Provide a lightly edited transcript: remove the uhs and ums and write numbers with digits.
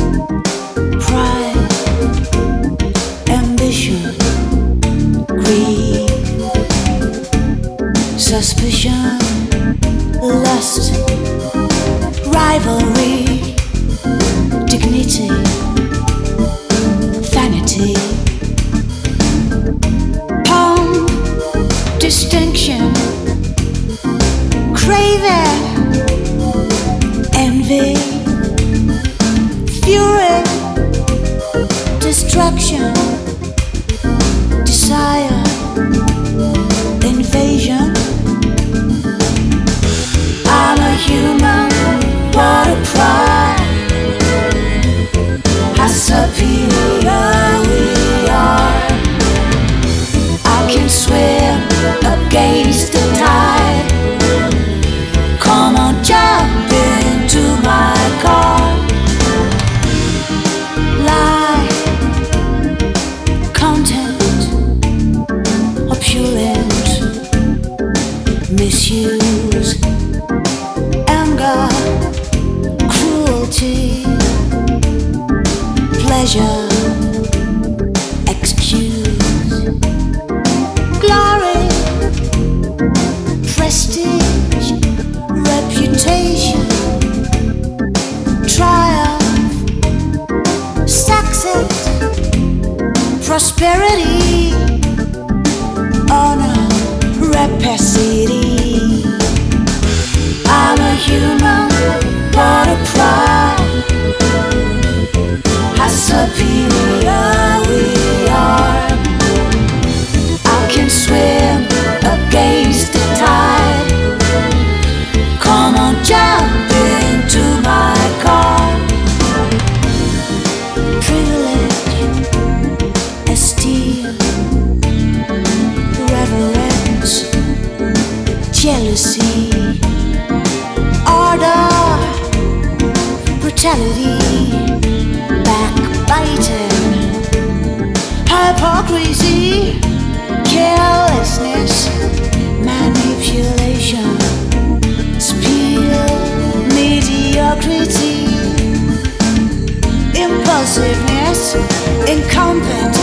pride, ambition, greed, suspicion, lust, rivalry, dignity, vanity, pomp, distinction, craving, envy, fury, destruction, desire, invasion. I'm a human, what a pride. How superior we are. I can swim against the tide. Come on, jump into my car. Lie, content, opulent, misuse, anger, cruelty, pleasure, excuse, glory, prestige, reputation, triumph, success, prosperity, honor, rapacity. I'm a human, what a pride. How superior we are. I can swim against the tide. Come on, jump into my car. Privilege, esteem, reverence, jealousy, order, brutality, backbiting, hypocrisy, carelessness, manipulation, speed, mediocrity, impulsiveness, incompetence.